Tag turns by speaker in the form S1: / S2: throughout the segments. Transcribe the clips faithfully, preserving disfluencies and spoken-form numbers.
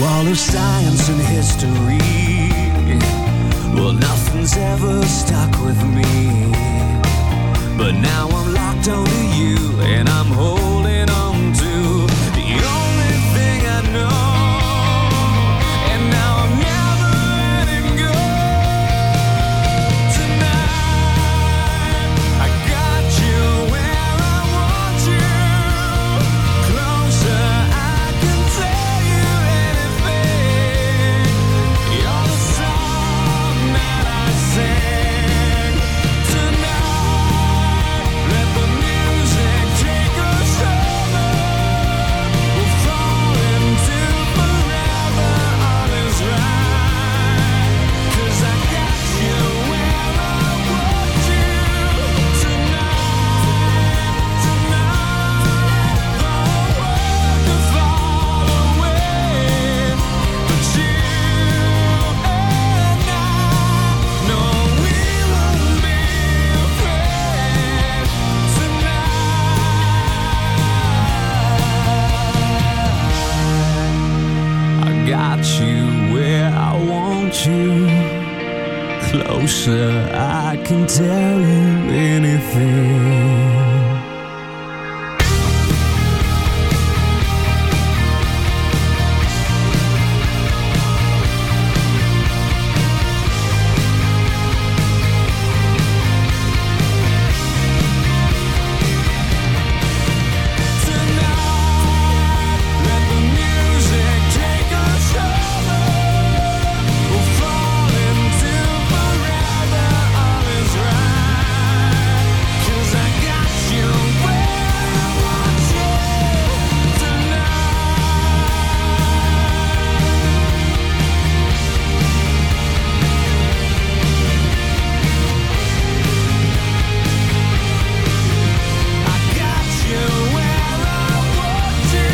S1: all of science and history. Well, nothing's ever stuck with me. But now I'm locked onto you, and I'm holding on to the only thing I know. And now I'm never letting go. Tonight, I got you where I want you. Closer, I can tell you anything. You're the song that I sing. Tonight, let the music take us over. We'll fall into forever, all is right. 'Cause I got you where I want you. Tonight, tonight, the world could fall away, but you and I know we won't be afraid tonight. I got you where I want you. Closer, I can tell you anything. Tonight, let the music take us over. We'll fall into forever, all is right. 'Cause I got you where I want you tonight. I got you where I want you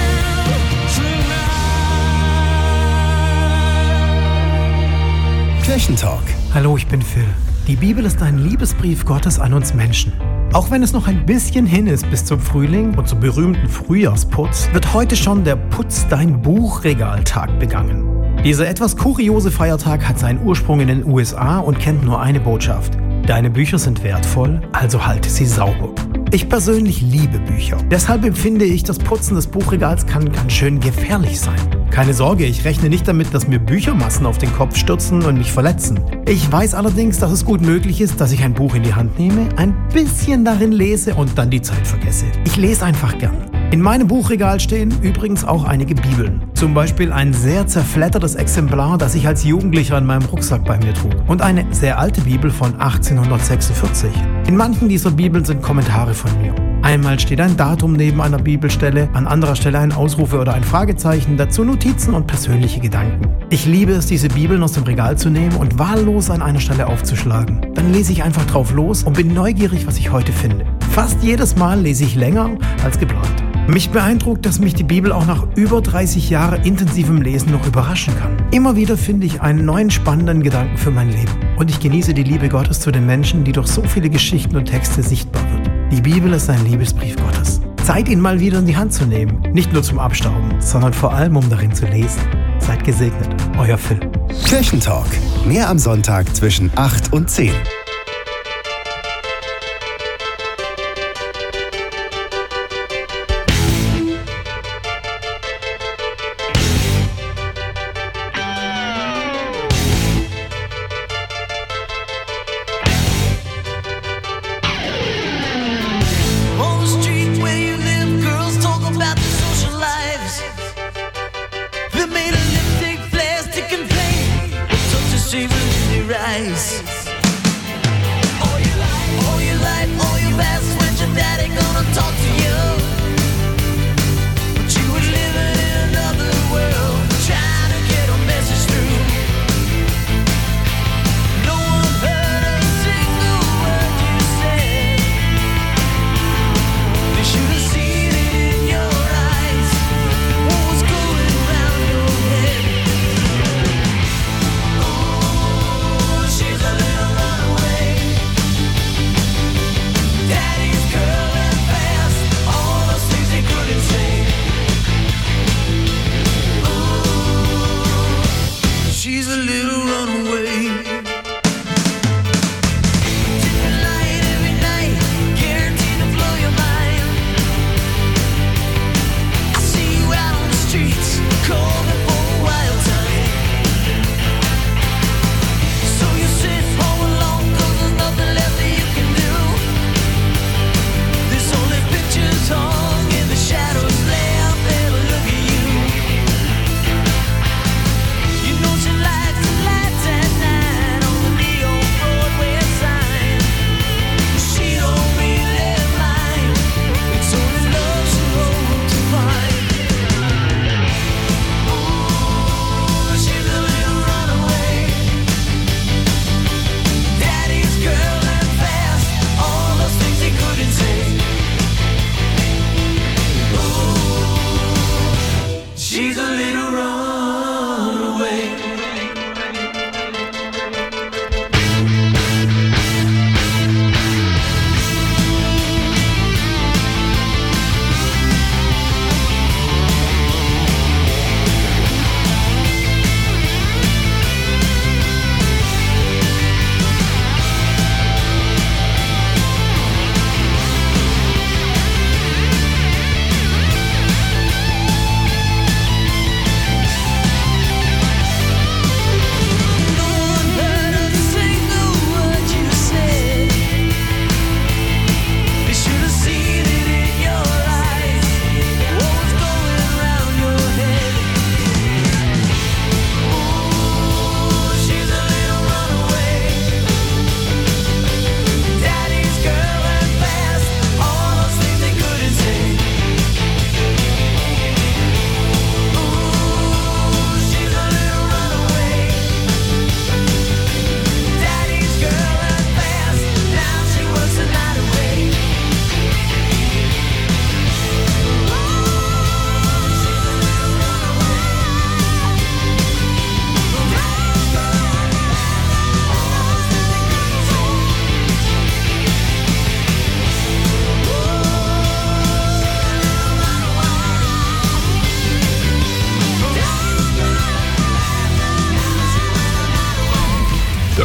S1: tonight.
S2: Kirchentalk.
S3: Hallo, ich bin Phil. Die Bibel ist ein Liebesbrief Gottes an uns Menschen. Auch wenn es noch ein bisschen hin ist bis zum Frühling und zum berühmten Frühjahrsputz, wird heute schon der Putz dein Buchregaltag begangen. Dieser etwas kuriose Feiertag hat seinen Ursprung in den U S A und kennt nur eine Botschaft. Deine Bücher sind wertvoll, also halte sie sauber. Ich persönlich liebe Bücher. Deshalb empfinde ich, das Putzen des Buchregals kann ganz schön gefährlich sein. Keine Sorge, ich rechne nicht damit, dass mir Büchermassen auf den Kopf stürzen und mich verletzen. Ich weiß allerdings, dass es gut möglich ist, dass ich ein Buch in die Hand nehme, ein bisschen darin lese und dann die Zeit vergesse. Ich lese einfach gern. In meinem Buchregal stehen übrigens auch einige Bibeln. Zum Beispiel ein sehr zerfleddertes Exemplar, das ich als Jugendlicher in meinem Rucksack bei mir trug. Und eine sehr alte Bibel von achtzehnhundertsechsundvierzig. In manchen dieser Bibeln sind Kommentare von mir. Einmal steht ein Datum neben einer Bibelstelle, an anderer Stelle ein Ausrufe oder ein Fragezeichen, dazu Notizen und persönliche Gedanken. Ich liebe es, diese Bibeln aus dem Regal zu nehmen und wahllos an einer Stelle aufzuschlagen. Dann lese ich einfach drauf los und bin neugierig, was ich heute finde. Fast jedes Mal lese ich länger als geplant. Mich beeindruckt, dass mich die Bibel auch nach über dreißig Jahren intensivem Lesen noch überraschen kann. Immer wieder finde ich einen neuen spannenden Gedanken für mein Leben. Und ich genieße die Liebe Gottes zu den Menschen, die durch so viele Geschichten und Texte sichtbar wird. Die Bibel ist ein Liebesbrief Gottes. Zeit, ihn mal wieder in die Hand zu nehmen. Nicht nur zum Abstauben, sondern vor allem, um darin zu lesen. Seid gesegnet, euer Phil.
S2: Kirchentalk. Mehr am Sonntag zwischen acht und zehn.
S1: On the street where you live, girls talk about their social lives. They made a lipstick, plastic and paint, such a shame in their eyes. All your life, all your life, all your past, when your daddy gonna talk to you? But you was living in another world, trying to get a message through. No one heard a single word you said. They should have seen it in your eyes, what was going round your head. Oh, she's a little runaway. Daddy's curling fast, all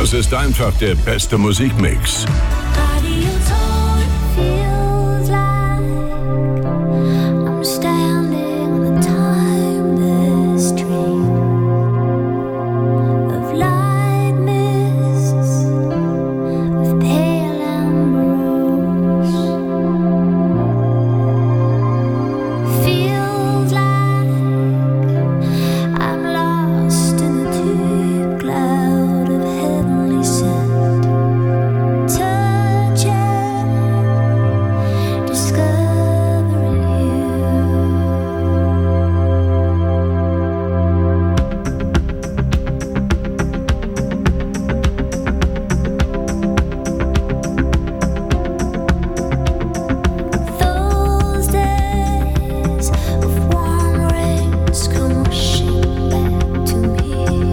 S4: Das ist einfach der beste Musikmix.
S5: Radio Ton feels like I'm standing on a timeless street of light mists, of pale ambrose. Feels like I'm lost in the deep cloud of heavenly scent. Touching, discovering you. Those days of warm rains come rushing back to me.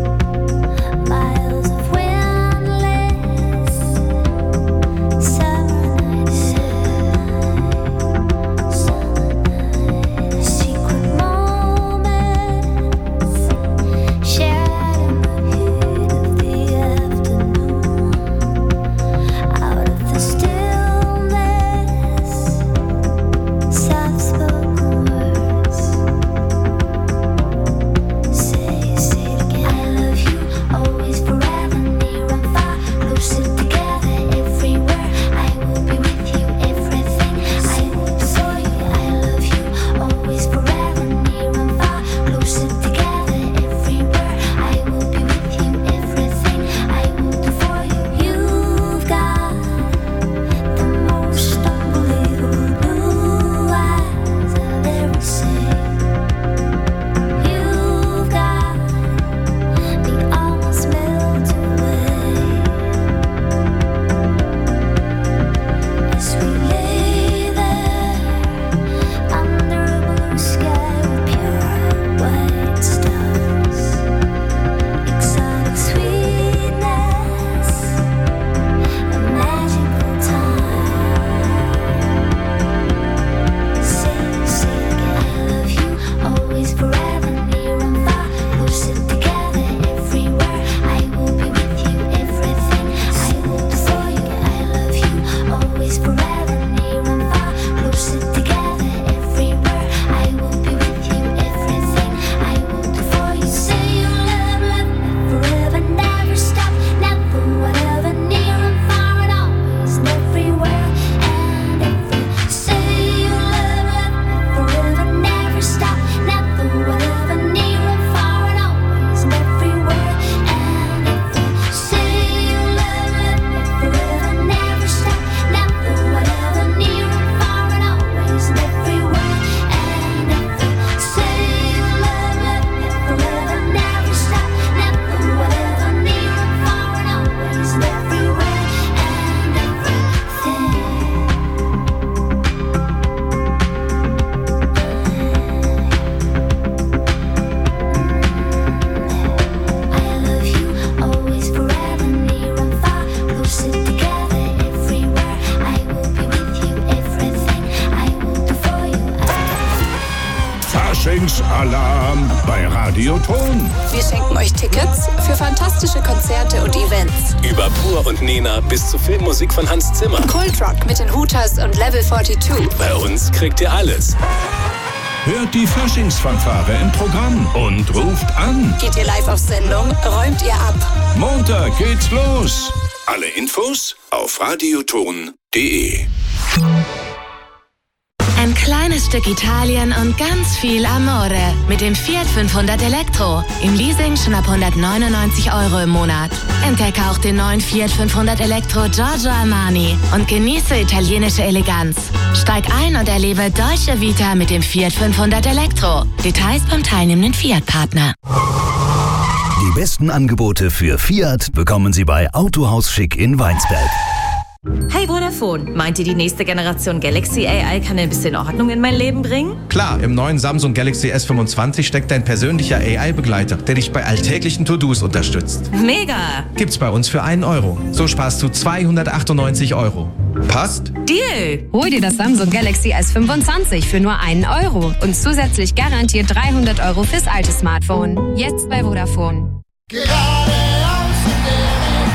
S5: Miles of windless summer nights, secret moments shared in the heat of the afternoon. Out of the stillness, soft-spoken words. Say, say it again. I love you, always, forever, near and far, closer together, everywhere. I will be with you, everything. I will do for you. I love you, always, forever, near and far, closer together, everywhere. I will be with you, everything. I will do for you. You've got the most unbelievable blue eyes I've ever seen. You've got me almost melt away as we lay there under a blue sky with pure white stars. Exotic sweetness, a magical time. Say, say it again. I love you, always, forever, near and far, closer together, everywhere. I will be with you, everything. I will do for you. I love you, always, forever, near and far, closer together, everywhere. I will be with you, everything. I will do for you. Say you love, love me forever, never stop, never, whatever, near and far, and always, and everywhere, and every. Say you love, love me forever, never stop, never, whatever, near and far, and always, and everywhere, and every. Say you love, love me forever, never stop, never, whatever, near and far, and always, and everywhere, and every. Say you love, love me forever, never stop, never, whatever, near and far, and always, and everywhere, and everything. I love you, always, forever, near and far, closer together, everywhere. I will be with you, everything. I will do for you.
S4: Faschingsalarm bei Radio Ton.
S6: Wir schenken euch Tickets für fantastische Konzerte und Events.
S7: Über Pur und Nena bis zu Filmmusik von Hans Zimmer.
S6: Kultrock mit den Hooters und Level zweiundvierzig.
S7: Bei uns kriegt ihr alles.
S4: Hört die Faschingsfanfare im Programm und ruft an.
S6: Geht ihr live auf Sendung, räumt ihr ab.
S4: Montag geht's los. Alle Infos auf radioton punkt de.
S8: Ein kleines Stück Italien und ganz viel Amore mit dem Fiat fünfhundert Elektro. Im Leasing schon ab hundertneunundneunzig Euro im Monat. Entdecke auch den neuen Fiat fünfhundert Elektro Giorgio Armani und genieße italienische Eleganz. Steig ein und erlebe Dolce Vita mit dem Fiat fünfhundert Elektro. Details beim teilnehmenden Fiat-Partner.
S2: Die besten Angebote für Fiat bekommen Sie bei Autohaus Schick in Weinsberg.
S9: Hey Vodafone, meint ihr, die nächste Generation Galaxy A I kann ein bisschen Ordnung in mein Leben bringen?
S10: Klar, im neuen Samsung Galaxy S fünfundzwanzig steckt dein persönlicher A I-Begleiter, der dich bei alltäglichen To-Dos unterstützt.
S9: Mega!
S10: Gibt's bei uns für einen Euro. So sparst du zweihundertachtundneunzig Euro. Passt?
S9: Deal!
S11: Hol dir das Samsung Galaxy S fünfundzwanzig für nur einen Euro und zusätzlich garantiert dreihundert Euro fürs alte Smartphone. Jetzt bei Vodafone.
S5: Gerade aus dem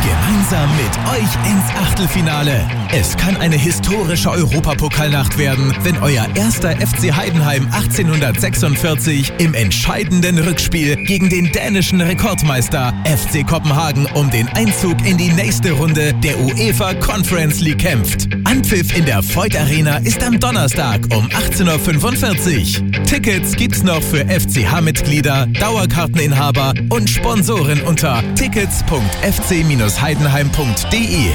S12: gemeinsam mit euch ins Achtelfinale. Es kann eine historische Europapokalnacht werden, wenn euer erster F C Heidenheim achtzehnhundertsechsundvierzig im entscheidenden Rückspiel gegen den dänischen Rekordmeister F C Kopenhagen um den Einzug in die nächste Runde der UEFA Conference League kämpft. Anpfiff in der Voigt Arena ist am Donnerstag um achtzehn Uhr fünfundvierzig. Tickets gibt's noch für F C H-Mitglieder, Dauerkarteninhaber und Sponsoren unter tickets punkt f c dash heidenheim punkt d e.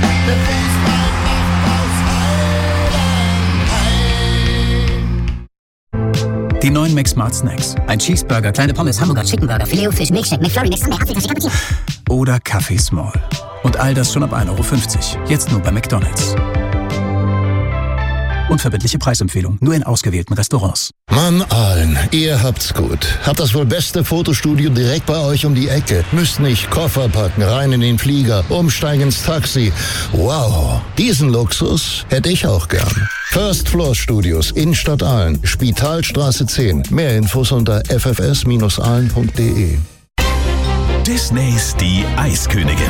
S13: Die neuen McSmart Snacks. Ein Cheeseburger, kleine Pommes, Hamburger, Chickenburger, Filet-O-Fisch, Milkshake, McFlurry, Nextende, Apfeltasche, Cappuccino. Oder Kaffee Small. Und all das schon ab ein Euro fünfzig. Jetzt nur bei McDonald's. Unverbindliche Preisempfehlung. Nur in ausgewählten Restaurants.
S14: Mann, Aalen, ihr habt's gut. Habt das wohl beste Fotostudio direkt bei euch um die Ecke. Müsst nicht Koffer packen, rein in den Flieger, umsteigen ins Taxi. Wow, diesen Luxus hätte ich auch gern. First Floor Studios, Innenstadt Aalen, Spitalstraße zehn. Mehr Infos unter f f s dash aalen punkt d e.
S2: Disneys Die Eiskönigin.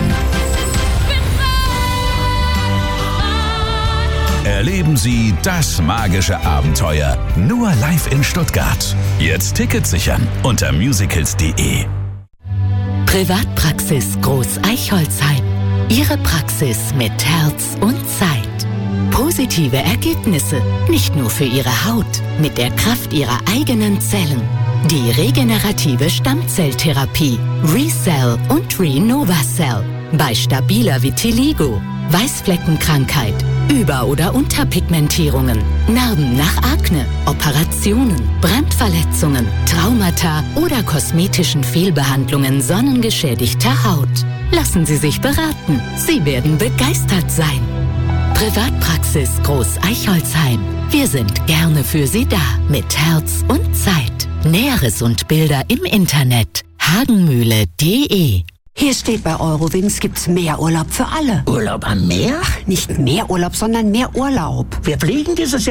S2: Erleben Sie das magische Abenteuer nur live in Stuttgart. Jetzt Tickets sichern unter musicals punkt d e.
S8: Privatpraxis Groß Eichholzheim. Ihre Praxis mit Herz und Zeit. Positive Ergebnisse, nicht nur für Ihre Haut, mit der Kraft Ihrer eigenen Zellen. Die regenerative Stammzelltherapie ReCell und ReNovaCell. Bei stabiler Vitiligo, Weißfleckenkrankheit, Über- oder Unterpigmentierungen, Narben nach Akne, Operationen, Brandverletzungen, Traumata oder kosmetischen Fehlbehandlungen sonnengeschädigter Haut. Lassen Sie sich beraten. Sie werden begeistert sein. Privatpraxis Groß Eichholzheim. Wir sind gerne für Sie da. Mit Herz und Zeit. Näheres und Bilder im Internet. hagenmühle punkt d e.
S15: Hier steht, bei Eurowings gibt's mehr Urlaub für alle.
S16: Urlaub am Meer?
S15: Ach, nicht mehr Urlaub, sondern mehr Urlaub.
S16: Wir fliegen dieses Jahr